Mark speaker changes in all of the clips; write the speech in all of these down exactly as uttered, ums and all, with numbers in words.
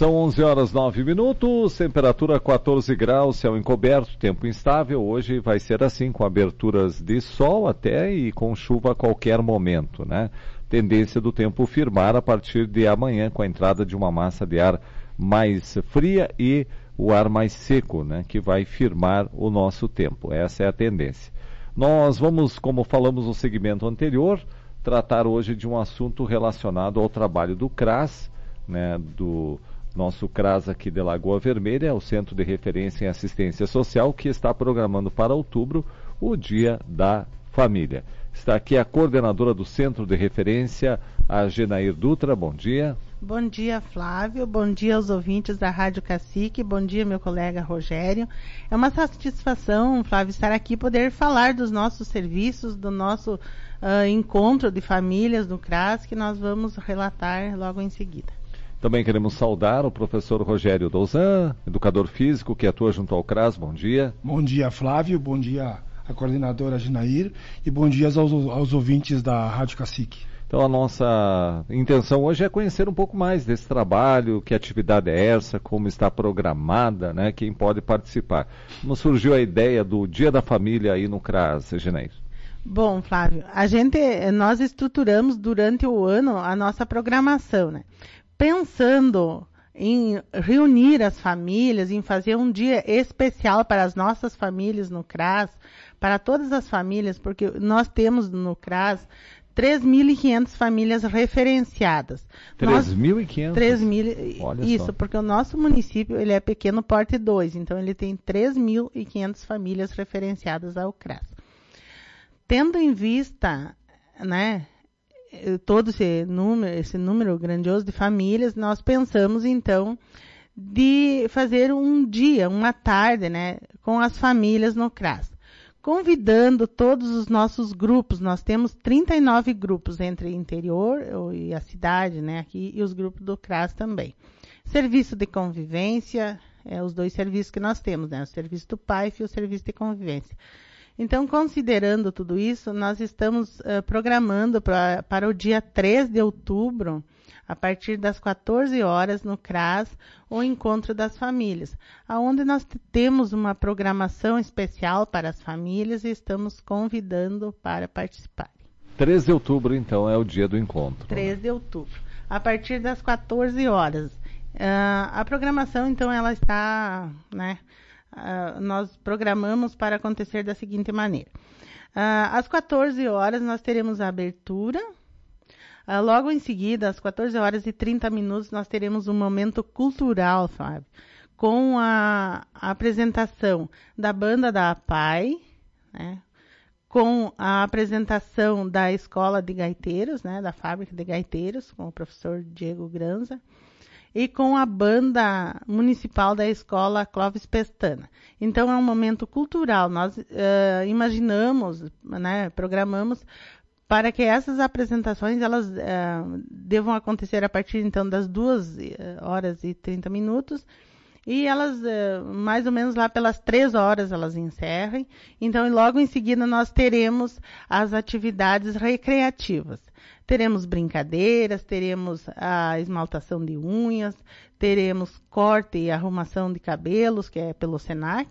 Speaker 1: São onze horas nove minutos, temperatura quatorze graus, céu encoberto, tempo instável. Hoje vai ser assim, com aberturas de sol até e com chuva a qualquer momento, né? Tendência do tempo firmar a partir de amanhã, com a entrada de uma massa de ar mais fria e o ar mais seco, né? Que vai firmar o nosso tempo. Essa é a tendência. Nós vamos, como falamos no segmento anterior, tratar hoje de um assunto relacionado ao trabalho do CRAS, né? Do nosso CRAS aqui de Lagoa Vermelha, é o Centro de Referência em Assistência Social, que está programando para outubro o Dia da Família. Está aqui a coordenadora do Centro de Referência, a Genair Dutra. Bom dia.
Speaker 2: Bom dia, Flávio. Bom dia aos ouvintes da Rádio Cacique. Bom dia, meu colega Rogério. É uma satisfação, Flávio, estar aqui e poder falar dos nossos serviços, do nosso uh, encontro de famílias no CRAS, que nós vamos relatar logo em seguida.
Speaker 1: Também queremos saudar o professor Rogério Douzan, educador físico que atua junto ao CRAS. Bom dia.
Speaker 3: Bom dia, Flávio. Bom dia a coordenadora Genair e bom dia aos, aos ouvintes da Rádio Cacique.
Speaker 1: Então a nossa intenção hoje é conhecer um pouco mais desse trabalho, que atividade é essa, como está programada, né? Quem pode participar. Como surgiu a ideia do Dia da Família aí no CRAS, Genair?
Speaker 2: Bom, Flávio, a gente, nós estruturamos durante o ano a nossa programação, né? Pensando em reunir as famílias, em fazer um dia especial para as nossas famílias no CRAS, para todas as famílias, porque nós temos no CRAS três mil e quinhentas famílias referenciadas.
Speaker 1: três mil e quinhentas?
Speaker 2: três mil, isso, só. Porque o nosso município ele é pequeno porte dois, então ele tem três mil e quinhentas famílias referenciadas ao CRAS. Tendo em vista, né, todo esse número, esse número grandioso de famílias, nós pensamos então de fazer um dia, uma tarde, né, com as famílias no CRAS, convidando todos os nossos grupos. Nós temos trinta e nove grupos entre interior e a cidade, né, aqui, e os grupos do CRAS também. Serviço de convivência, é os dois serviços que nós temos, né, o serviço do P A I F e o serviço de convivência. Então, considerando tudo isso, nós estamos uh, programando pra, para o dia três de outubro, a partir das quatorze horas, no CRAS, o Encontro das Famílias, onde nós t- temos uma programação especial para as famílias e estamos convidando para participar.
Speaker 1: três de outubro, então, é o dia do encontro.
Speaker 2: três de outubro, a partir das quatorze horas. Uh, a programação, então, ela está, né... Uh, nós programamos para acontecer da seguinte maneira. Uh, às quatorze horas nós teremos a abertura. Uh, logo em seguida, às quatorze horas e trinta minutos, nós teremos um momento cultural, Fábio, com a, a apresentação da banda da A P A I, né, com a apresentação da Escola de Gaiteiros, né, da Fábrica de Gaiteiros, com o professor Diego Granza, e com a banda municipal da escola Clóvis Pestana. Então é um momento cultural. Nós uh, imaginamos, né, programamos para que essas apresentações elas uh, devam acontecer a partir então das duas horas e trinta minutos e elas uh, mais ou menos lá pelas três horas elas encerrem. Então logo em seguida nós teremos as atividades recreativas. Teremos brincadeiras, teremos a esmaltação de unhas, teremos corte e arrumação de cabelos, que é pelo SENAC.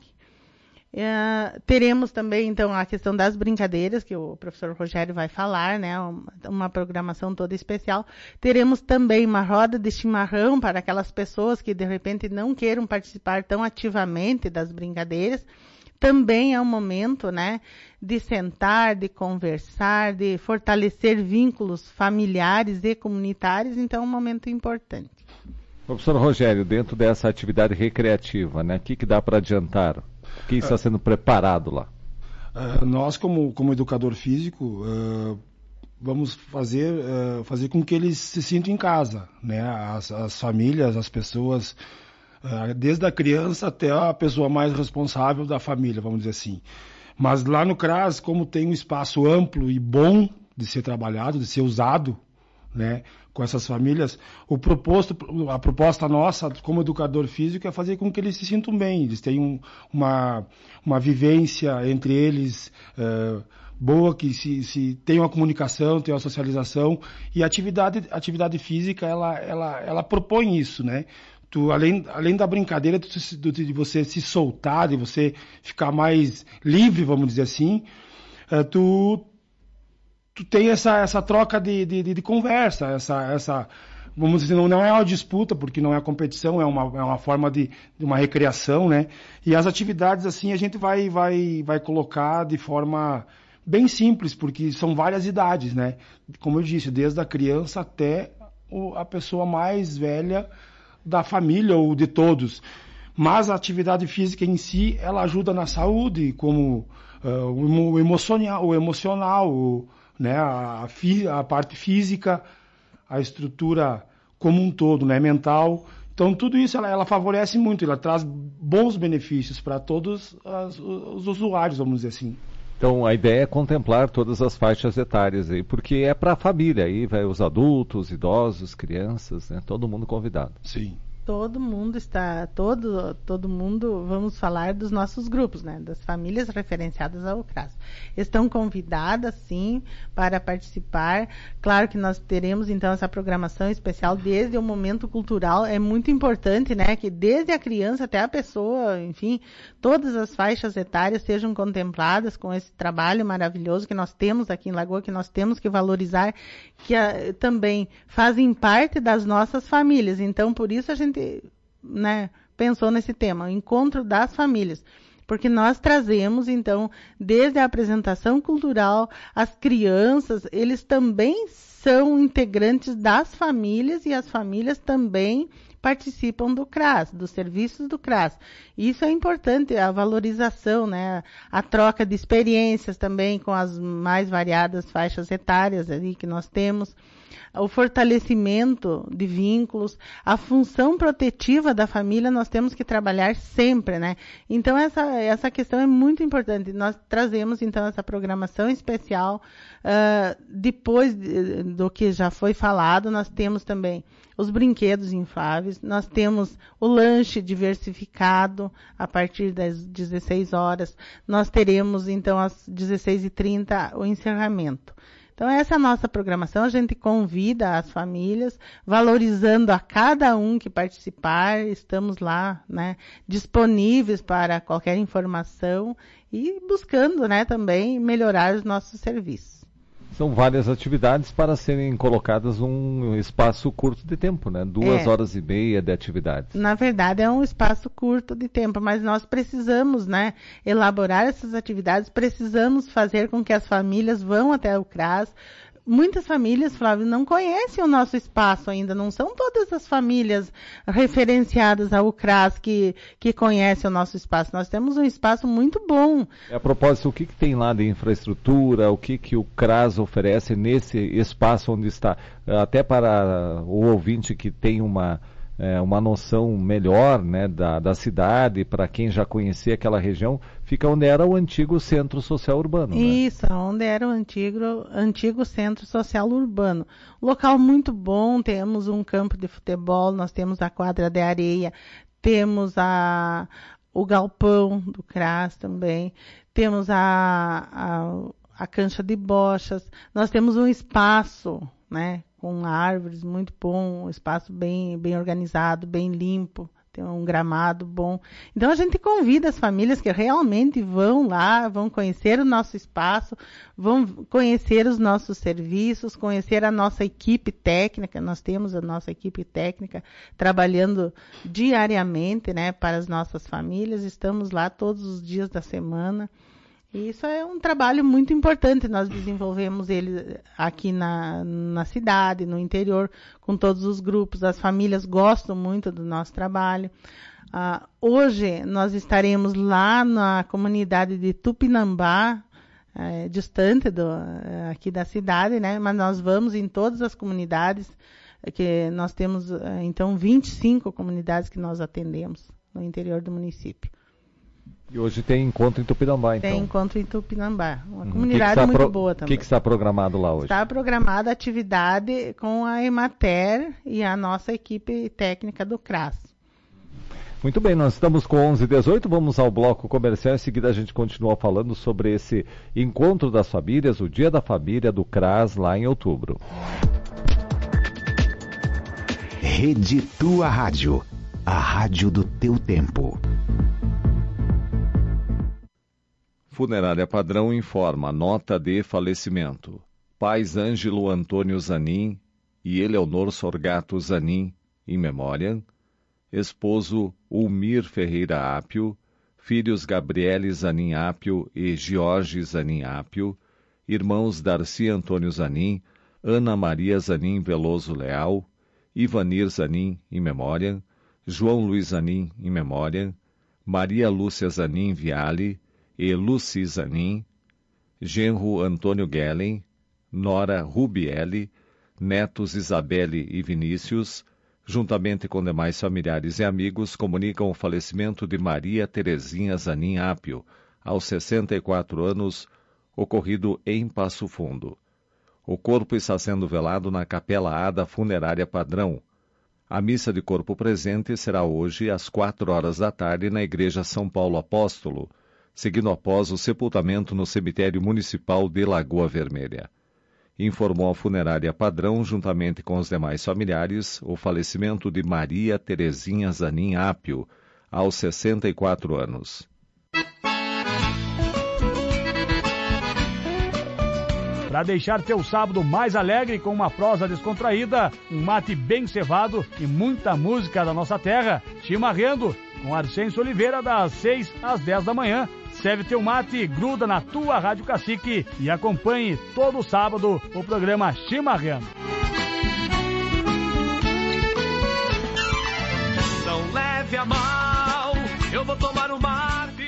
Speaker 2: Uh, teremos também, então, a questão das brincadeiras, que o professor Rogério vai falar, né, uma, uma programação toda especial. Teremos também uma roda de chimarrão para aquelas pessoas que, de repente, não queiram participar tão ativamente das brincadeiras. Também é um momento, né, de sentar, de conversar, de fortalecer vínculos familiares e comunitários, então é um momento importante.
Speaker 1: Professor Rogério, dentro dessa atividade recreativa, né, o que, que dá para adiantar? O que está sendo preparado lá?
Speaker 3: Uh, nós, como, como educador físico, uh, vamos fazer, uh, fazer com que eles se sintam em casa, né, as, as famílias, as pessoas... desde a criança até a pessoa mais responsável da família, vamos dizer assim. Mas lá no CRAS, como tem um espaço amplo e bom de ser trabalhado, de ser usado, né, com essas famílias, o proposto, a proposta nossa como educador físico é fazer com que eles se sintam bem, eles tenham uma, uma vivência entre eles uh, boa, que se, se tenham a comunicação, tenham a socialização, e a atividade, atividade física, ela, ela, ela propõe isso, né? tu além, além da brincadeira, tu, tu, de você se soltar, de você ficar mais livre, vamos dizer assim, uh, tu, tu tem essa, essa troca de, de, de conversa, essa, essa, vamos dizer, não é uma disputa, porque não é competição, é uma, é uma forma de, de uma recreação, né? E as atividades, assim, a gente vai, vai, vai colocar de forma bem simples, porque são várias idades, né? Como eu disse, desde a criança até o, a pessoa mais velha da família ou de todos. Mas a atividade física em si, ela ajuda na saúde, como uh, o emocional, o emocional o, né? a, a, a parte física, a estrutura como um todo, né? Mental. Então, tudo isso ela, ela favorece muito, ela traz bons benefícios para todos as, os usuários, vamos dizer assim.
Speaker 1: Então, a ideia é contemplar todas as faixas etárias aí, porque é para a família, aí vai os adultos, idosos, crianças, né? Todo mundo convidado.
Speaker 3: Sim.
Speaker 2: Todo mundo está, todo, todo mundo, vamos falar dos nossos grupos, né? Das famílias referenciadas ao CRAS. Estão convidadas, sim, para participar. Claro que nós teremos, então, essa programação especial desde o momento cultural. É muito importante, né? Que desde a criança até a pessoa, enfim, todas as faixas etárias sejam contempladas com esse trabalho maravilhoso que nós temos aqui em Lagoa, que nós temos que valorizar, que a, também fazem parte das nossas famílias. Então, por isso a gente Né, pensou nesse tema, o encontro das famílias, porque nós trazemos, então, desde a apresentação cultural, as crianças, eles também são integrantes das famílias e as famílias também participam do CRAS, dos serviços do CRAS. Isso é importante, a valorização, né, a troca de experiências também com as mais variadas faixas etárias ali que nós temos, o fortalecimento de vínculos, a função protetiva da família nós temos que trabalhar sempre, né? Então essa, essa questão é muito importante. Nós trazemos então essa programação especial, uh, depois de, do que já foi falado, nós temos também os brinquedos infláveis, nós temos o lanche diversificado a partir das dezesseis horas, nós teremos então às dezesseis e trinta o encerramento. Então, essa é a nossa programação, a gente convida as famílias, valorizando a cada um que participar, estamos lá, né, disponíveis para qualquer informação e buscando, né, também melhorar os nossos serviços.
Speaker 1: São várias atividades para serem colocadas num espaço curto de tempo, né? Duas é. horas e meia de atividades.
Speaker 2: Na verdade, é um espaço curto de tempo, mas nós precisamos, né, elaborar essas atividades, precisamos fazer com que as famílias vão até o CRAS. Muitas famílias, Flávio, não conhecem o nosso espaço ainda, não são todas as famílias referenciadas ao CRAS que, que conhecem o nosso espaço. Nós temos um espaço muito bom.
Speaker 1: É, a propósito, o que, que tem lá de infraestrutura, o que, que o CRAS oferece nesse espaço onde está? Até para o ouvinte que tem uma, é, uma noção melhor, né, da, da cidade, para quem já conhecia aquela região, fica onde era o antigo Centro Social Urbano.
Speaker 2: Isso,
Speaker 1: né?
Speaker 2: onde era o antigo, antigo Centro Social Urbano. Local muito bom, temos um campo de futebol, nós temos a quadra de areia, temos a, o galpão do CRAS também, temos a, a, a cancha de bochas, nós temos um espaço, né, com árvores muito bom, um espaço bem, bem organizado, bem limpo. Tem um gramado bom. Então, a gente convida as famílias que realmente vão lá, vão conhecer o nosso espaço, vão conhecer os nossos serviços, conhecer a nossa equipe técnica. Nós temos a nossa equipe técnica trabalhando diariamente, né, para as nossas famílias. Estamos lá todos os dias da semana. E isso é um trabalho muito importante, nós desenvolvemos ele aqui na, na cidade, no interior, com todos os grupos, as famílias gostam muito do nosso trabalho. Uh, hoje nós estaremos lá na comunidade de Tupinambá, é, distante do, aqui da cidade, né? Mas nós vamos em todas as comunidades, que nós temos então vinte e cinco comunidades que nós atendemos no interior do município.
Speaker 1: E hoje tem encontro em Tupinambá, então?
Speaker 2: Tem encontro em Tupinambá, uma
Speaker 1: uhum.
Speaker 2: comunidade
Speaker 1: que que
Speaker 2: muito
Speaker 1: pro...
Speaker 2: boa também.
Speaker 1: O que, que está programado lá hoje?
Speaker 2: Está programada a atividade com a Emater e a nossa equipe técnica do CRAS.
Speaker 1: Muito bem, nós estamos com onze e dezoito, vamos ao bloco comercial, em seguida a gente continua falando sobre esse encontro das famílias, o Dia da Família do CRAS lá em outubro.
Speaker 4: Rede Tua Rádio. a rádio do teu tempo.
Speaker 1: Funerária Padrão informa nota de falecimento. Pais Ângelo Antônio Zanin e Eleonor Sorgato Zanin, em memória. Esposo Ulmir Ferreira Apio. Filhos Gabriele Zanin Apio e Jorge Zanin Apio. Irmãos Darcy Antônio Zanin, Ana Maria Zanin Veloso Leal. Ivanir Zanin, em memória. João Luiz Zanin, em memória. Maria Lúcia Zanin Viale e Luci Zanin. Genro Antônio Gellen. Nora Rubielli, netos Isabelle e Vinícius, juntamente com demais familiares e amigos, comunicam o falecimento de Maria Terezinha Zanin Apio, aos sessenta e quatro anos, ocorrido em Passo Fundo. O corpo está sendo velado na Capela A da Funerária Padrão. A missa de corpo presente será hoje às quatro horas da tarde na Igreja São Paulo Apóstolo, seguindo após o sepultamento no cemitério municipal de Lagoa Vermelha. Informou a Funerária Padrão, juntamente com os demais familiares, o falecimento de Maria Terezinha Zanin Apio, aos sessenta e quatro anos.
Speaker 5: Para deixar teu sábado mais alegre com uma prosa descontraída, um mate bem cevado e muita música da nossa terra, Chimarrando, com Arcêncio Oliveira, das seis às dez da manhã. Serve teu mate, gruda na tua Rádio Cacique e acompanhe todo sábado o programa Chimarrando.
Speaker 6: Não leve a mal, eu vou tomar um mate.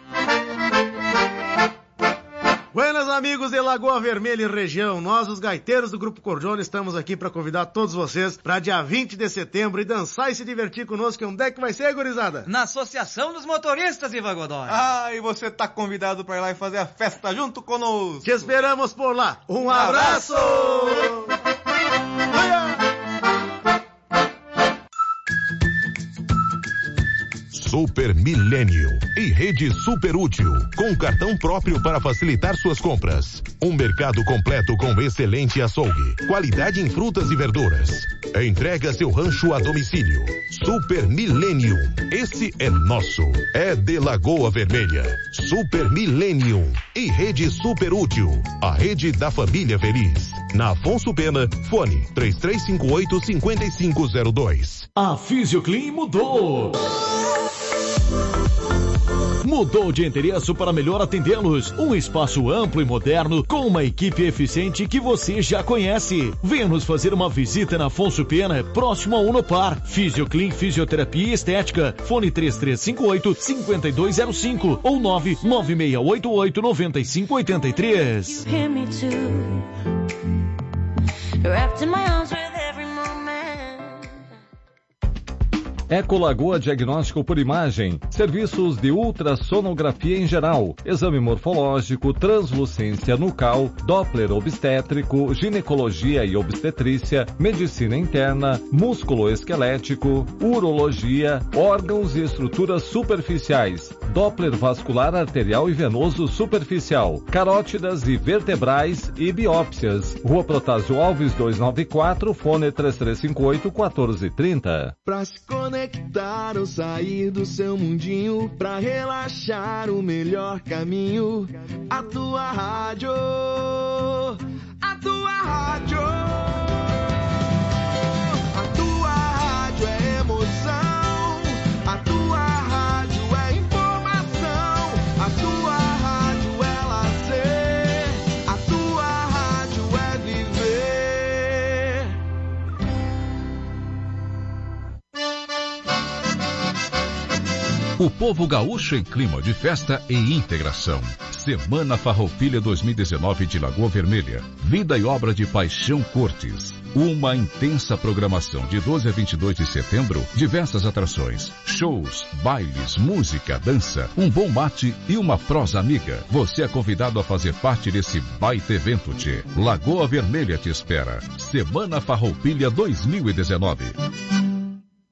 Speaker 6: Buenas amigos de Lagoa Vermelha e região, nós os gaiteiros do Grupo Cordione estamos aqui para convidar todos vocês para dia vinte de setembro e dançar e se divertir conosco. Onde é que vai ser, gurizada?
Speaker 7: Na Associação dos Motoristas, Ivan Godoy.
Speaker 8: Ah, e você tá convidado para ir lá e fazer a festa junto conosco.
Speaker 6: Te esperamos por lá. Um, um abraço!
Speaker 9: Super Millennium e Rede Super Útil, com cartão próprio para facilitar suas compras. Um mercado completo com excelente açougue, qualidade em frutas e verduras. Entrega seu rancho a domicílio. Super Millennium, esse é nosso. É de Lagoa Vermelha. Super Millennium e Rede Super Útil, a rede da família feliz. Na Afonso Pena, fone três três cinco oito, cinco cinco zero dois.
Speaker 10: A Fisioclean mudou. Mudou de endereço para melhor atendê-los. Um espaço amplo e moderno, com uma equipe eficiente que você já conhece. Venha nos fazer uma visita na Afonso Pena, próximo a Unopar. Fisioclean Fisioterapia e Estética. Fone três três cinco oito, cinco dois zero cinco ou nove nove seis oito oito, nove cinco oito três.
Speaker 1: Ecolagoa Diagnóstico por Imagem, serviços de ultrassonografia em geral, exame morfológico, translucência nucal, Doppler obstétrico, ginecologia e obstetrícia, medicina interna, músculo-esquelético, urologia, órgãos e estruturas superficiais, Doppler vascular arterial e venoso superficial, carótidas e vertebrais e biópsias. Rua Protásio Alves duzentos e noventa e quatro, fone três três cinco oito, um quatro três zero.
Speaker 11: Pra se conectar ou sair do seu mundinho, pra relaxar o melhor caminho, a tua rádio, a tua rádio, a tua rádio é emoção, a tua rádio é informação, a tua rádio é lazer, a tua rádio é viver.
Speaker 12: O povo gaúcho em clima de festa e integração. Semana Farroupilha dois mil e dezenove de Lagoa Vermelha. Vida e obra de Paixão Cortes. Uma intensa programação de doze a vinte e dois de setembro, diversas atrações, shows, bailes, música, dança, um bom mate e uma prosa amiga. Você é convidado a fazer parte desse baita evento, tchê. Lagoa Vermelha te espera. Semana Farroupilha dois mil e dezenove.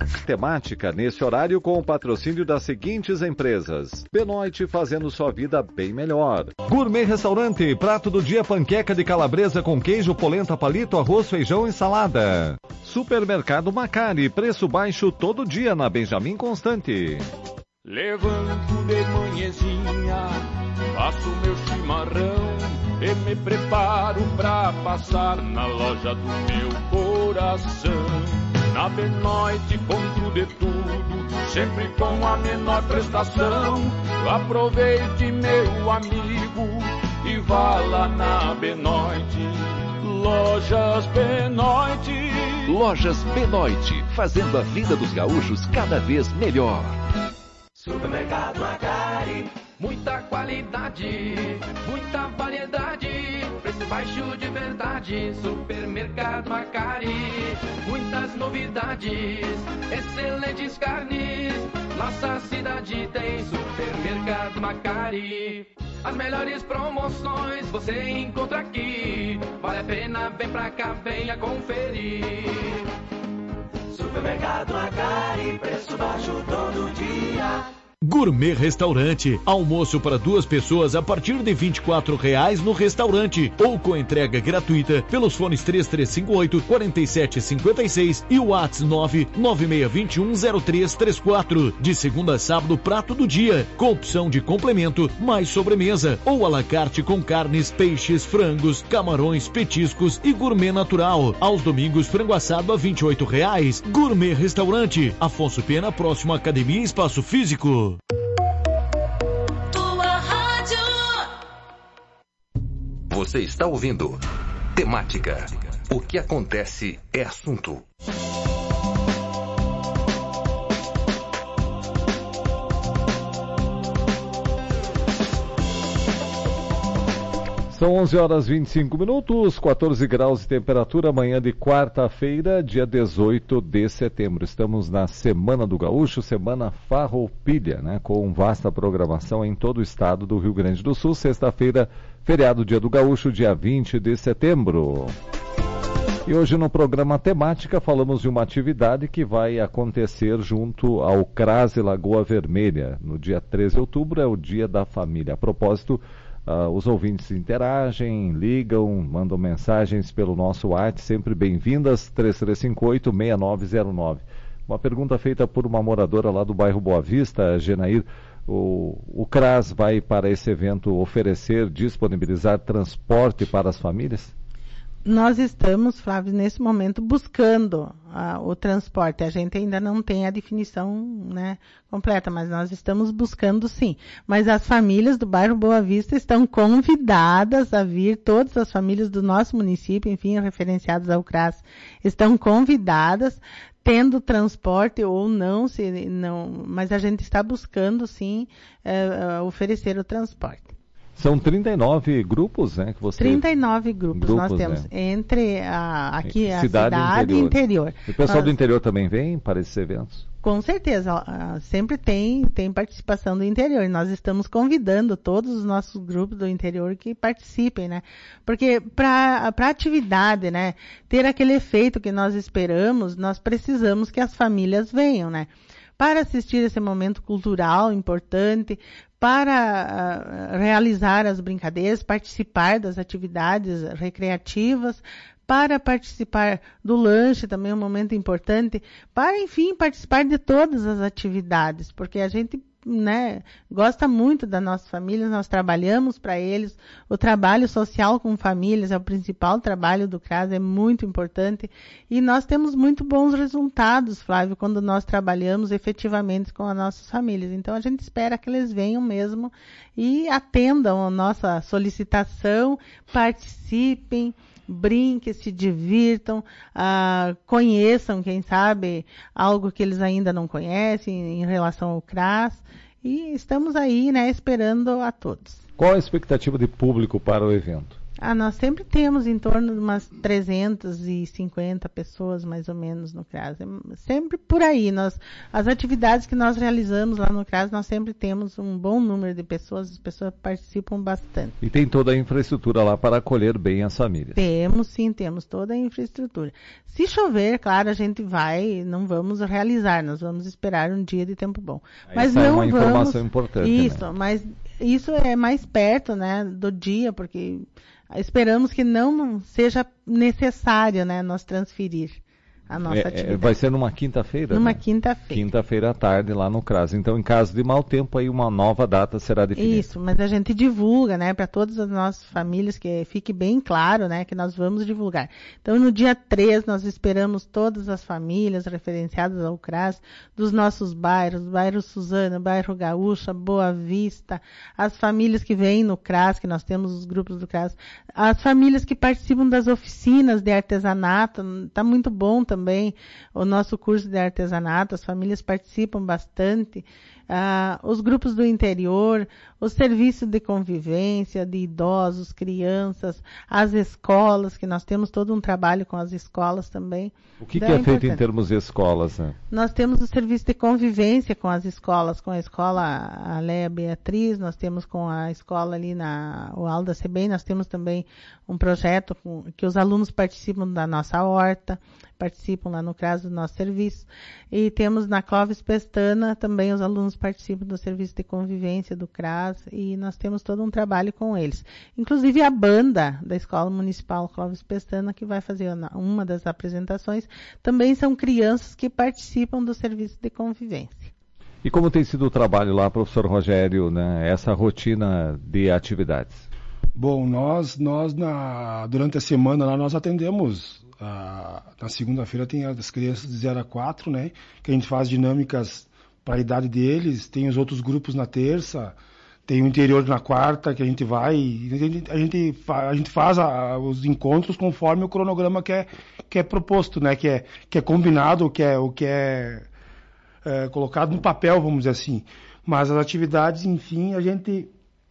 Speaker 1: Temática nesse horário com o patrocínio das seguintes empresas. Benoit, fazendo sua vida bem melhor. Gourmet Restaurante, prato do dia, panqueca de calabresa com queijo, polenta, palito, arroz, feijão e salada. Supermercado Macari, preço baixo todo dia na Benjamin Constante.
Speaker 13: Levanto de manhãzinha, faço meu chimarrão e me preparo pra passar na loja do meu coração. Na Benoit compro de tudo, sempre com a menor prestação. Aproveite, meu amigo, e vá lá na Benoit. Lojas Benoit.
Speaker 10: Lojas Benoit, fazendo a vida dos gaúchos cada vez melhor.
Speaker 13: Supermercado Macari, muita qualidade, muita variedade, preço baixo de verdade. Supermercado Macari, muitas novidades, excelentes carnes, nossa cidade tem Supermercado Macari. As melhores promoções você encontra aqui, vale a pena, vem pra cá, venha conferir. Supermercado Macari, preço baixo todo dia.
Speaker 10: Gourmet Restaurante, almoço para duas pessoas a partir de vinte e quatro reais no restaurante ou com entrega gratuita pelos fones três três cinco oito, quatro sete cinco seis e o WhatsApp nove nove seis dois um zero três três quatro. De segunda a sábado, prato do dia, com opção de complemento mais sobremesa ou à la carte com carnes, peixes, frangos, camarões, petiscos e gourmet natural. Aos domingos, frango assado a vinte e oito reais. Gourmet Restaurante, Afonso Pena, próximo à Academia e Espaço Físico.
Speaker 14: Você está ouvindo Temática. O que acontece é assunto.
Speaker 1: São onze horas e vinte e cinco minutos, quatorze graus de temperatura, amanhã de quarta-feira, dia dezoito de setembro. Estamos na Semana do Gaúcho, Semana Farroupilha, né, com vasta programação em todo o estado do Rio Grande do Sul. Sexta-feira, feriado Dia do Gaúcho, dia vinte de setembro. E hoje no programa Temática falamos de uma atividade que vai acontecer junto ao CRAS Lagoa Vermelha. No dia treze de outubro é o Dia da Família. A propósito, Uh, os ouvintes interagem, ligam, mandam mensagens pelo nosso WhatsApp, sempre bem-vindas, três três cinco oito, seis nove zero nove. Uma pergunta feita por uma moradora lá do bairro Boa Vista, Genair, o, o CRAS vai para esse evento oferecer, disponibilizar transporte para as famílias?
Speaker 2: Nós estamos, Flávio, nesse momento buscando uh, o transporte. A gente ainda não tem a definição, né, completa, mas nós estamos buscando sim. Mas as famílias do bairro Boa Vista estão convidadas a vir, todas as famílias do nosso município, enfim, referenciadas ao CRAS, estão convidadas, tendo transporte ou não, se não, mas a gente está buscando sim uh, uh, oferecer o transporte.
Speaker 1: São trinta e nove grupos, né? Que você...
Speaker 2: trinta e nove grupos, grupos nós temos, né? Entre a, aqui a cidade, cidade e interior. interior.
Speaker 1: E o pessoal
Speaker 2: nós...
Speaker 1: do interior também vem para esses eventos?
Speaker 2: Com certeza, uh, sempre tem, tem participação do interior. Nós estamos convidando todos os nossos grupos do interior que participem, né? Porque para a atividade, né, ter aquele efeito que nós esperamos, nós precisamos que as famílias venham, né? Para assistir esse momento cultural importante, para uh, realizar as brincadeiras, participar das atividades recreativas, para participar do lanche, também um momento importante, para, enfim, participar de todas as atividades, porque a gente, né, gosta muito das nossas famílias, nós trabalhamos para eles, o trabalho social com famílias é o principal trabalho do CRAS, é muito importante, e nós temos muito bons resultados, Flávio, quando nós trabalhamos efetivamente com as nossas famílias. Então a gente espera que eles venham mesmo e atendam a nossa solicitação, participem, brinquem, se divirtam, uh, conheçam, quem sabe, algo que eles ainda não conhecem em relação ao CRAS. E estamos aí, né, esperando a todos.
Speaker 1: Qual a expectativa de público para o evento?
Speaker 2: Ah, nós sempre temos em torno de umas trezentas e cinquenta pessoas, mais ou menos, no CRAS. É sempre por aí. Nós, as atividades que nós realizamos lá no CRAS, nós sempre temos um bom número de pessoas, as pessoas participam bastante.
Speaker 1: E tem toda a infraestrutura lá para acolher bem as famílias.
Speaker 2: Temos, sim, temos toda a infraestrutura. Se chover, claro, a gente vai, não vamos realizar, nós vamos esperar um dia de tempo bom. Mas
Speaker 1: Essa
Speaker 2: não
Speaker 1: é uma
Speaker 2: vamos,
Speaker 1: informação importante.
Speaker 2: Isso,
Speaker 1: né?
Speaker 2: mas isso é mais perto, né, do dia, porque esperamos que não seja necessário, né, nós transferir a nossa
Speaker 1: é,
Speaker 2: atividade.
Speaker 1: Vai ser numa quinta-feira?
Speaker 2: Numa
Speaker 1: né?
Speaker 2: quinta-feira.
Speaker 1: Quinta-feira à tarde lá no CRAS. Então, em caso de mau tempo, aí uma nova data será definida.
Speaker 2: Isso, mas a gente divulga, né, para todas as nossas famílias, que fique bem claro, né, que nós vamos divulgar. Então, no dia três, nós esperamos todas as famílias referenciadas ao CRAS, dos nossos bairros, bairro Suzana, bairro Gaúcha, Boa Vista, as famílias que vêm no CRAS, que nós temos os grupos do CRAS, as famílias que participam das oficinas de artesanato, está muito bom também. Também o nosso curso de artesanato, as famílias participam bastante, ah, os grupos do interior, os serviços de convivência, de idosos, crianças, as escolas, que nós temos todo um trabalho com as escolas também.
Speaker 1: O que,
Speaker 2: então,
Speaker 1: que é,
Speaker 2: é
Speaker 1: feito
Speaker 2: importante.
Speaker 1: em termos de escolas? Né?
Speaker 2: Nós temos o serviço de convivência com as escolas, com a escola Aléa Beatriz, nós temos com a escola ali na o Alda Sebem, nós temos também um projeto com, que os alunos participam da nossa horta, participam lá no CRAS do nosso serviço, e temos na Clóvis Pestana também os alunos participam do serviço de convivência do CRAS, e nós temos todo um trabalho com eles. Inclusive a banda da Escola Municipal Clóvis Pestana, que vai fazer uma das apresentações, também são crianças que participam do serviço de convivência.
Speaker 1: E como tem sido o trabalho lá, professor Rogério, né, essa rotina de atividades?
Speaker 3: Bom, nós, nós na, durante a semana lá nós atendemos, ah, na segunda-feira tem as crianças de zero a quatro, né, que a gente faz dinâmicas para a idade deles, tem os outros grupos na terça, tem o interior na quarta que a gente vai, a gente, a gente, a gente faz a, os encontros conforme o cronograma que é, que é proposto, né, que é, que é combinado, que é, o que é, é colocado no papel, vamos dizer assim. Mas as atividades, enfim, a gente,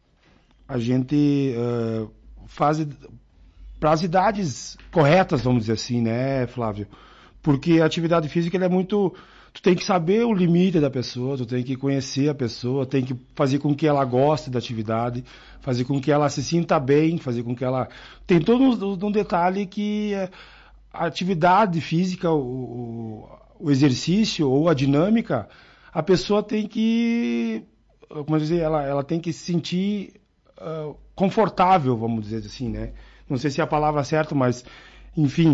Speaker 3: a gente uh, faz para as idades corretas, vamos dizer assim, né, Flávio? Porque a atividade física ela é muito... Tu tem que saber o limite da pessoa, tu tem que conhecer a pessoa, tem que fazer com que ela goste da atividade, fazer com que ela se sinta bem, fazer com que ela... Tem todo um, um detalhe que a atividade física, o, o exercício ou a dinâmica, a pessoa tem que... Como dizer, ela, ela tem que se sentir uh, confortável, vamos dizer assim, né? Não sei se é a palavra certa, mas, enfim...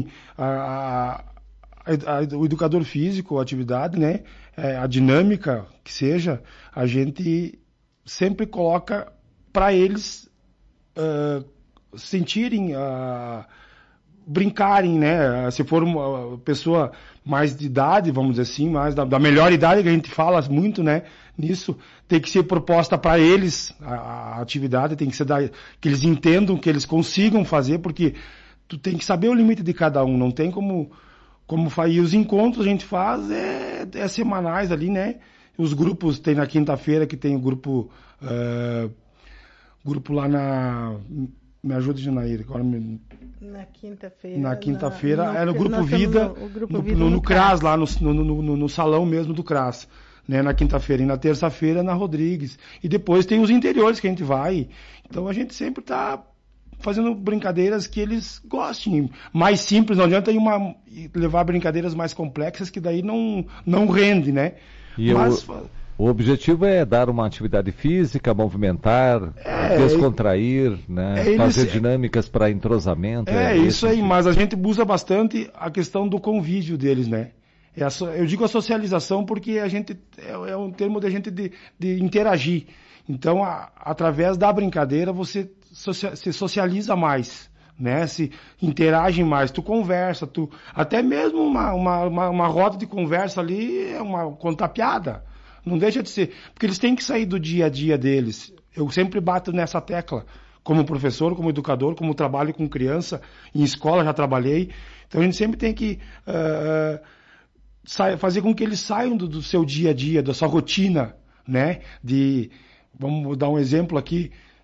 Speaker 3: a, a o educador físico, a atividade, né, a dinâmica que seja, a gente sempre coloca para eles uh, sentirem, uh, brincarem, né, se for uma pessoa mais de idade, vamos dizer assim, mais da, da melhor idade, que a gente fala muito, né, nisso, tem que ser proposta para eles, a, a atividade tem que ser da, que eles entendam, que eles consigam fazer, porque tu tem que saber o limite de cada um, não tem como... Como faz, e os encontros a gente faz é, é semanais ali, né? Os grupos, tem na quinta-feira que tem o grupo, uh, grupo lá na... Me ajuda, Janaíra. Agora me...
Speaker 2: Na quinta-feira.
Speaker 3: Na quinta-feira,
Speaker 2: na,
Speaker 3: é no Grupo Vida,
Speaker 2: o, o grupo
Speaker 3: no,
Speaker 2: Vida
Speaker 3: no,
Speaker 2: no,
Speaker 3: no CRAS, lá no, no, no, no salão mesmo do CRAS, né? Na quinta-feira. E na terça-feira, na Rodrigues. E depois tem os interiores que a gente vai. Então a gente sempre tá... fazendo brincadeiras que eles gostem, mais simples, não adianta ir uma, levar brincadeiras mais complexas que daí não, não rende, né?
Speaker 1: E Mas, o, o objetivo é dar uma atividade física, movimentar, é, descontrair, né? É, fazer eles, dinâmicas para entrosamento.
Speaker 3: É, é isso aí, tipo. Mas a gente usa bastante a questão do convívio deles, né? É a, eu digo a socialização porque a gente é, é um termo de a gente de, de interagir. Então, a, através da brincadeira, você se socializa mais, né? Se interage mais, tu conversa, tu até mesmo uma, uma, uma, uma roda de conversa ali é uma conta piada, não deixa de ser, porque eles têm que sair do dia a dia deles. Eu sempre bato nessa tecla, como professor, como educador, como trabalho com criança, em escola já trabalhei, então a gente sempre tem que uh, sa- fazer com que eles saiam do, do seu dia a dia, da sua rotina, né? De, vamos dar um exemplo aqui,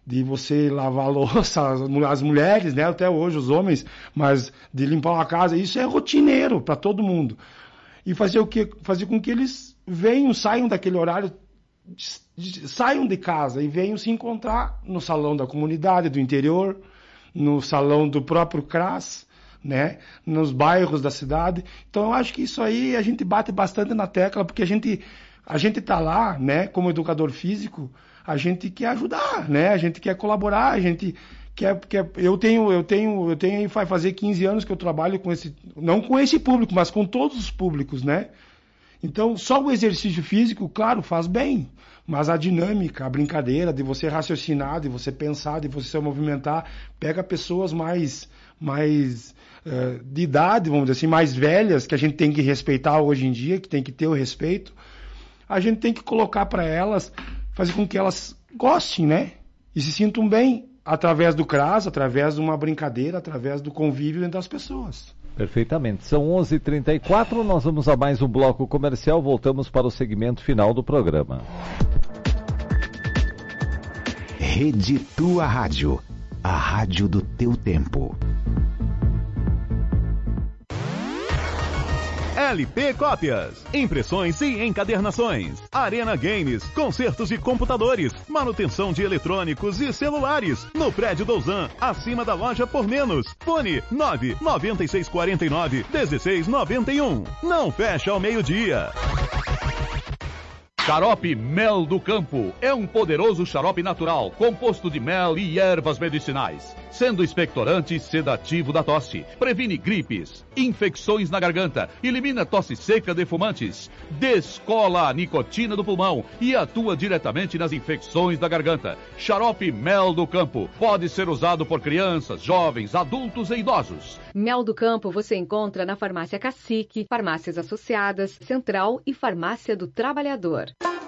Speaker 3: de você lavar a louça, as, as mulheres, né, até hoje os homens, mas de limpar uma casa, isso é rotineiro para todo mundo. E fazer o que? Fazer com que eles venham, saiam daquele horário, saiam de casa e venham se encontrar no salão da comunidade, do interior, no salão do próprio C R A S, né, nos bairros da cidade. Então eu acho que isso aí a gente bate bastante na tecla, porque a gente a gente tá lá, né, como educador físico, a gente quer ajudar, né, a gente quer colaborar, a gente quer, quer eu tenho eu tenho eu tenho vai fazer quinze anos que eu trabalho com esse, não com esse público, mas com todos os públicos, né? Então, só o exercício físico, claro, faz bem, mas a dinâmica, a brincadeira de você raciocinar, de você pensar, de você se movimentar, pega pessoas mais, mais uh, de idade, vamos dizer assim, mais velhas, que a gente tem que respeitar hoje em dia, que tem que ter o respeito. A gente tem que colocar para elas, fazer com que elas gostem, né? E se sintam bem através do C R A S, através de uma brincadeira, através do convívio entre as pessoas.
Speaker 1: Perfeitamente. São onze e trinta e quatro, nós vamos a mais um bloco comercial, voltamos para o segmento final do programa.
Speaker 4: Rede Tua Rádio, a rádio do teu tempo.
Speaker 15: L P Cópias, impressões e encadernações. Arena Games, consertos de computadores, manutenção de eletrônicos e celulares. No prédio Douzan, acima da loja por menos. Fone nove nove seis quatro nove um seis nove um. Não fecha ao meio-dia.
Speaker 16: Xarope Mel do Campo é um poderoso xarope natural, composto de mel e ervas medicinais, sendo expectorante e sedativo da tosse, previne gripes, infecções na garganta, elimina tosse seca de fumantes, descola a nicotina do pulmão e atua diretamente nas infecções da garganta. Xarope Mel do Campo pode ser usado por crianças, jovens, adultos e idosos.
Speaker 17: Mel do Campo você encontra na Farmácia Cacique, Farmácias Associadas, Central e Farmácia do Trabalhador.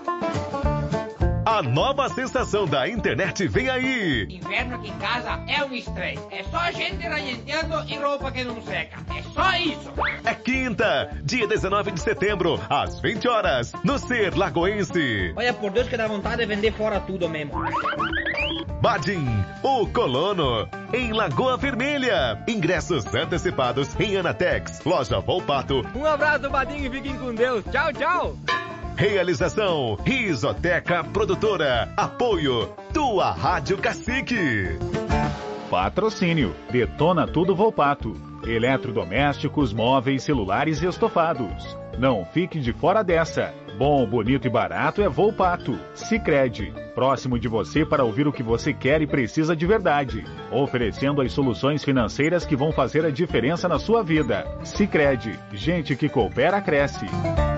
Speaker 15: A nova sensação da internet vem aí!
Speaker 18: Inverno aqui em casa é um estresse. É só gente ranhenteando e roupa que não seca. É só isso!
Speaker 15: É quinta, dia dezenove de setembro, às vinte horas, no Ser Lagoense.
Speaker 7: Olha, por Deus que dá vontade de vender fora tudo mesmo.
Speaker 15: Badim, o colono, em Lagoa Vermelha. Ingressos antecipados em Anatex, loja Volpato.
Speaker 7: Um abraço, Badim, e fiquem com Deus. Tchau, tchau!
Speaker 15: Realização Risoteca Produtora. Apoio Tua Rádio Cacique.
Speaker 19: Patrocínio Detona Tudo Volpato. Eletrodomésticos, móveis, celulares e estofados. Não fique de fora dessa. Bom, bonito e barato é Volpato. Sicredi, próximo de você para ouvir o que você quer e precisa de verdade. Oferecendo as soluções financeiras que vão fazer a diferença na sua vida. Sicredi, gente que coopera cresce.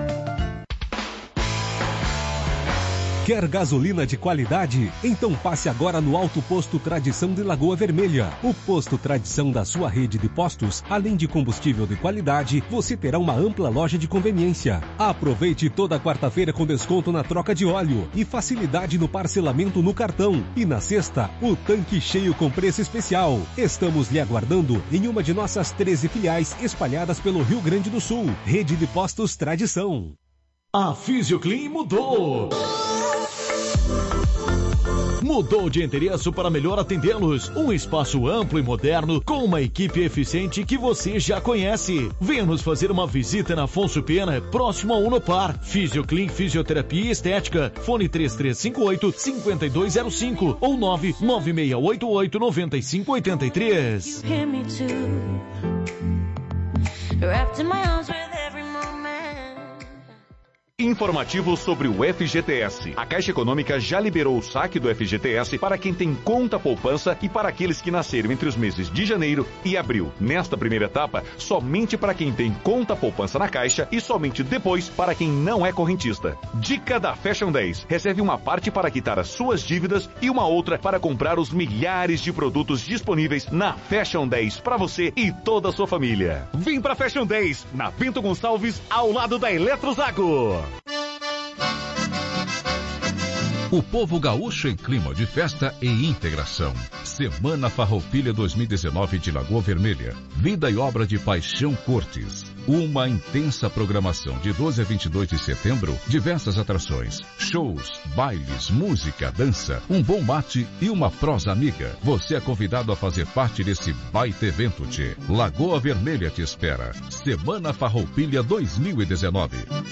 Speaker 20: Quer gasolina de qualidade? Então passe agora no Alto Posto Tradição de Lagoa Vermelha. O Posto Tradição da sua rede de postos, além de combustível de qualidade, você terá uma ampla loja de conveniência. Aproveite toda quarta-feira com desconto na troca de óleo e facilidade no parcelamento no cartão. E na sexta, o tanque cheio com preço especial. Estamos lhe aguardando em uma de nossas treze filiais espalhadas pelo Rio Grande do Sul. Rede de Postos Tradição.
Speaker 10: A Fisioclean mudou. Mudou de endereço para melhor atendê-los. Um espaço amplo e moderno com uma equipe eficiente que você já conhece. Venha nos fazer uma visita na Afonso Pena, próximo ao Unopar. Fisioclean Fisioterapia e Estética. Fone três três cinco oito, cinco dois zero cinco ou nove nove seis oito oito, nove cinco oito três.
Speaker 15: Informativo sobre o F G T S. A Caixa Econômica já liberou o saque do F G T S para quem tem conta poupança e para aqueles que nasceram entre os meses de janeiro e abril. Nesta primeira etapa, somente para quem tem conta poupança na Caixa e somente depois para quem não é correntista. Dica da Fashion dez. Recebe uma parte para quitar as suas dívidas e uma outra para comprar os milhares de produtos disponíveis na Fashion dez para você e toda a sua família. Vem para Fashion dez, na Bento Gonçalves, ao lado da Eletrozago.
Speaker 12: O povo gaúcho em clima de festa e integração. Semana Farroupilha dois mil e dezenove de Lagoa Vermelha. Vida e obra de Paixão Cortes. Uma intensa programação de doze a vinte e dois de setembro, diversas atrações, shows, bailes, música, dança, um bom mate e uma prosa amiga. Você é convidado a fazer parte desse baita evento, tchê. Lagoa Vermelha te espera. Semana Farroupilha dois mil e dezenove.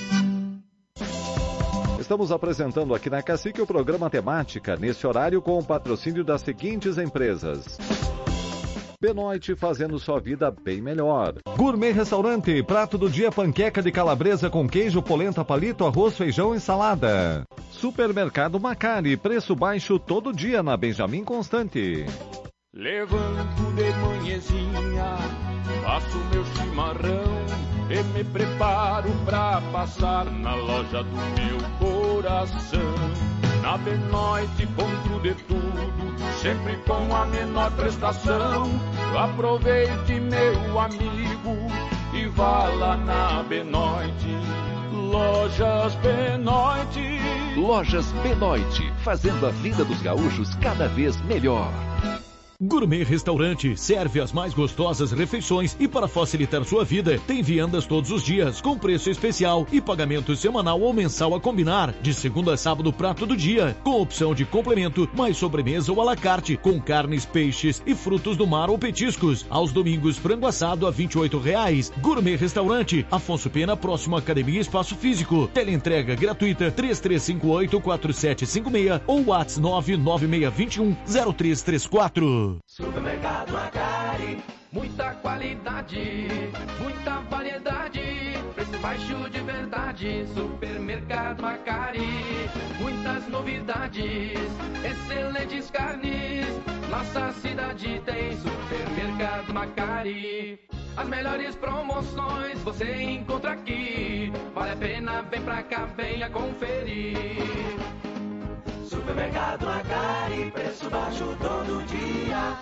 Speaker 1: Estamos apresentando aqui na Cacique o programa Temática, nesse horário com o patrocínio das seguintes empresas. Benoit, fazendo sua vida bem melhor. Gourmet Restaurante, prato do dia, panqueca de calabresa com queijo, polenta, palito, arroz, feijão e salada. Supermercado Macari, preço baixo todo dia na Benjamin Constante.
Speaker 21: Levanto de manhãzinha, faço meu chimarrão e me preparo pra passar na loja do meu coração. Na Benoit compro de tudo, sempre com a menor prestação. Aproveite, meu amigo, e vá lá na Benoit. Lojas Benoit.
Speaker 10: Lojas Benoit, fazendo a vida dos gaúchos cada vez melhor. Gourmet Restaurante serve as mais gostosas refeições e, para facilitar sua vida, tem vendas todos os dias com preço especial e pagamento semanal ou mensal a combinar, de segunda a sábado prato do dia, com opção de complemento, mais sobremesa ou à la carte, com carnes, peixes e frutos do mar ou petiscos. Aos domingos, frango assado a vinte e oito reais. Gourmet Restaurante, Afonso Pena, próximo à Academia Espaço Físico. Teleentrega gratuita três três cinco oito, quatro sete cinco seis ou WhatsApp nove nove seis dois um zero três três quatro.
Speaker 13: Supermercado Macari.
Speaker 21: Muita qualidade, muita variedade, preço baixo de verdade. Supermercado Macari. Muitas novidades, excelentes carnes. Nossa cidade tem Supermercado Macari. As melhores promoções você encontra aqui. Vale a pena, vem pra cá, venha conferir.
Speaker 13: Supermercado Macari, preço baixo todo dia.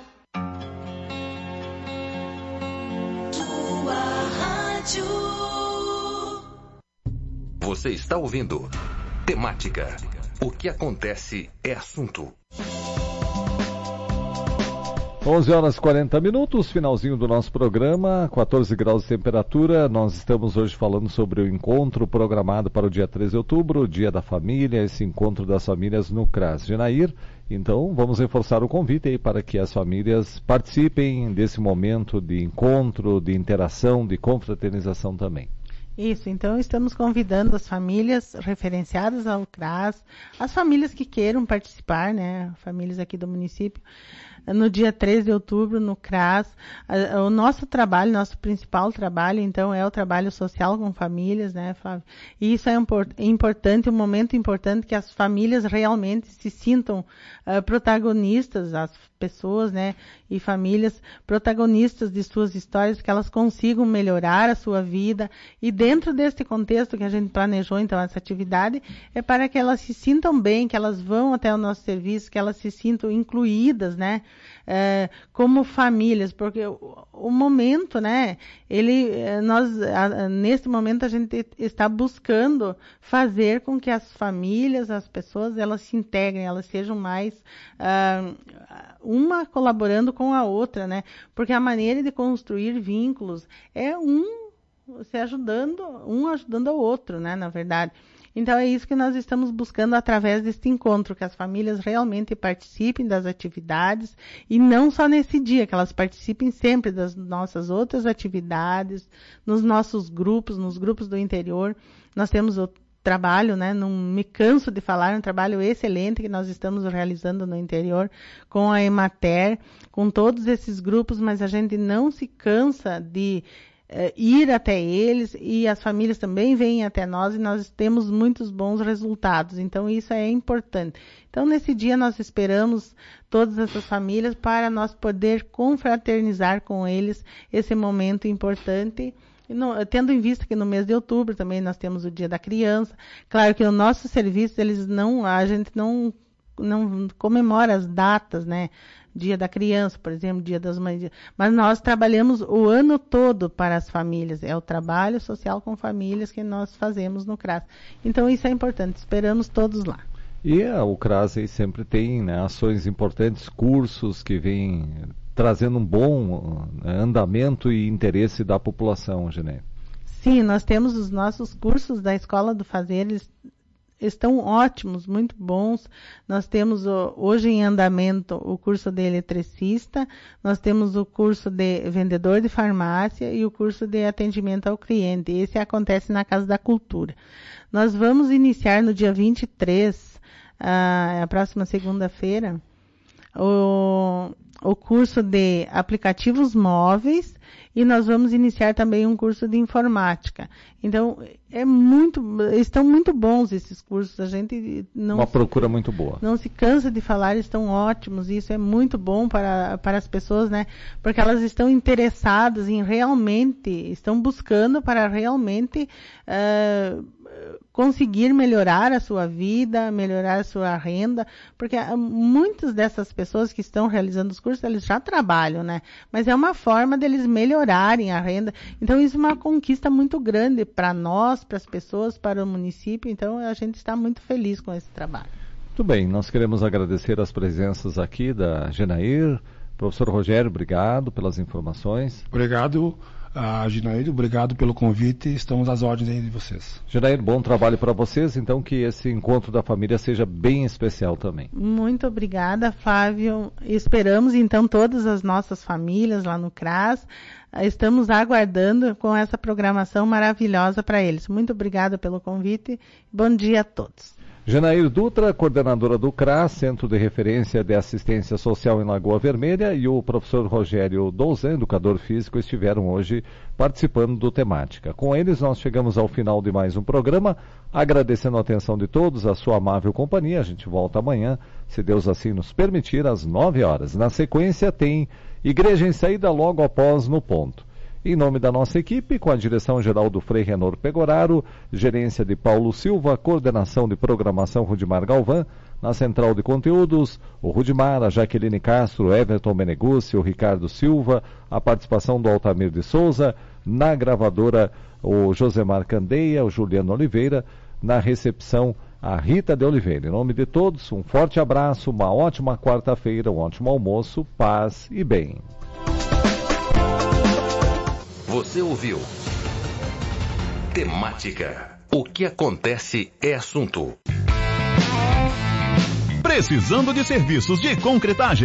Speaker 14: Tua rádio. Você está ouvindo Temática. O que acontece é assunto.
Speaker 1: onze horas e quarenta minutos, finalzinho do nosso programa, quatorze graus de temperatura. Nós estamos hoje falando sobre o encontro programado para o dia treze de outubro, Dia da Família, esse encontro das famílias no CRAS Genair. Então, vamos reforçar o convite aí para que as famílias participem desse momento de encontro, de interação, de confraternização também.
Speaker 2: Isso, então estamos convidando as famílias referenciadas ao CRAS, as famílias que queiram participar, né, famílias aqui do município, no dia treze de outubro, no CRAS. O nosso trabalho, nosso principal trabalho, então, é o trabalho social com famílias, né, Flávio? E isso é importante, um momento importante que as famílias realmente se sintam uh, protagonistas, as pessoas, né, e famílias protagonistas de suas histórias, que elas consigam melhorar a sua vida. E dentro desse contexto que a gente planejou, então, essa atividade, é para que elas se sintam bem, que elas vão até o nosso serviço, que elas se sintam incluídas, né, é, como famílias, porque o, o momento, né, ele, nós, a, nesse momento a gente está buscando fazer com que as famílias, as pessoas, elas se integrem, elas sejam mais, uh, uma colaborando com a outra, né, porque a maneira de construir vínculos é um se ajudando, um ajudando ao outro, né, na verdade. Então é isso que nós estamos buscando através deste encontro, que as famílias realmente participem das atividades, e não só nesse dia, que elas participem sempre das nossas outras atividades, nos nossos grupos, nos grupos do interior. Nós temos o trabalho, né, não me canso de falar, um trabalho excelente que nós estamos realizando no interior com a Emater, com todos esses grupos, mas a gente não se cansa de Uh, ir até eles, e as famílias também vêm até nós, e nós temos muitos bons resultados. Então isso é importante. Então nesse dia nós esperamos todas essas famílias para nós poder confraternizar com eles esse momento importante. E no, tendo em vista que no mês de outubro também nós temos o Dia da Criança. Claro que o nosso serviço, eles não, a gente não, não comemora as datas, né? Dia da Criança, por exemplo, Dia das Mães, mas nós trabalhamos o ano todo para as famílias, é o trabalho social com famílias que nós fazemos no CRAS. Então isso é importante, esperamos todos lá.
Speaker 1: E a, o CRAS aí sempre tem, né, ações importantes, cursos que vêm trazendo um bom, né, andamento e interesse da população, Gené.
Speaker 2: Sim, nós temos os nossos cursos da Escola do Fazer, eles estão ótimos, muito bons. Nós temos hoje em andamento o curso de eletricista, nós temos o curso de vendedor de farmácia e o curso de atendimento ao cliente. Esse acontece na Casa da Cultura. Nós vamos iniciar no dia vinte e três, a, a próxima segunda-feira, o, o curso de aplicativos móveis, e nós vamos iniciar também um curso de informática. Então, é muito, estão muito bons esses cursos. A gente não
Speaker 1: Uma
Speaker 2: se,
Speaker 1: procura muito boa.
Speaker 2: Não se cansa de falar, estão ótimos. Isso é muito bom para, para as pessoas, né? Porque elas estão interessadas em realmente, estão buscando para realmente uh, conseguir melhorar a sua vida, melhorar a sua renda, porque muitas dessas pessoas que estão realizando os cursos, eles já trabalham, né? Mas é uma forma deles melhorarem a renda. Então, isso é uma conquista muito grande para nós, para as pessoas, para o município. Então, a gente está muito feliz com esse trabalho.
Speaker 1: Muito bem, nós queremos agradecer as presenças aqui da Genair. Professor Rogério, obrigado pelas informações.
Speaker 3: Obrigado. Ah, Ginaído, obrigado pelo convite, estamos às ordens aí de vocês.
Speaker 1: Ginaído, bom trabalho para vocês, então que esse encontro da família seja bem especial também.
Speaker 2: Muito obrigada, Flávio. Esperamos então todas as nossas famílias lá no C R A S, estamos aguardando com essa programação maravilhosa para eles. Muito obrigada pelo convite, bom dia a todos.
Speaker 1: Genair Dutra, coordenadora do C R A S, Centro de Referência de Assistência Social em Lagoa Vermelha, e o professor Rogério Douzan, educador físico, estiveram hoje participando do Temática. Com eles, nós chegamos ao final de mais um programa, agradecendo a atenção de todos, a sua amável companhia. A gente volta amanhã, se Deus assim nos permitir, às nove horas. Na sequência, tem Igreja em Saída logo após No Ponto. Em nome da nossa equipe, com a direção-geral do Frei Renor Pegoraro, gerência de Paulo Silva, coordenação de programação Rudimar Galvão, na central de conteúdos, o Rudimar, a Jaqueline Castro, Everton Meneguzzi, o Ricardo Silva, a participação do Altamir de Souza, na gravadora o Josemar Candeia, o Juliano Oliveira, na recepção a Rita de Oliveira. Em nome de todos, um forte abraço, uma ótima quarta-feira, um ótimo almoço, paz e bem.
Speaker 14: Você ouviu Temática. O que acontece é assunto.
Speaker 10: Precisando de serviços de concretagem?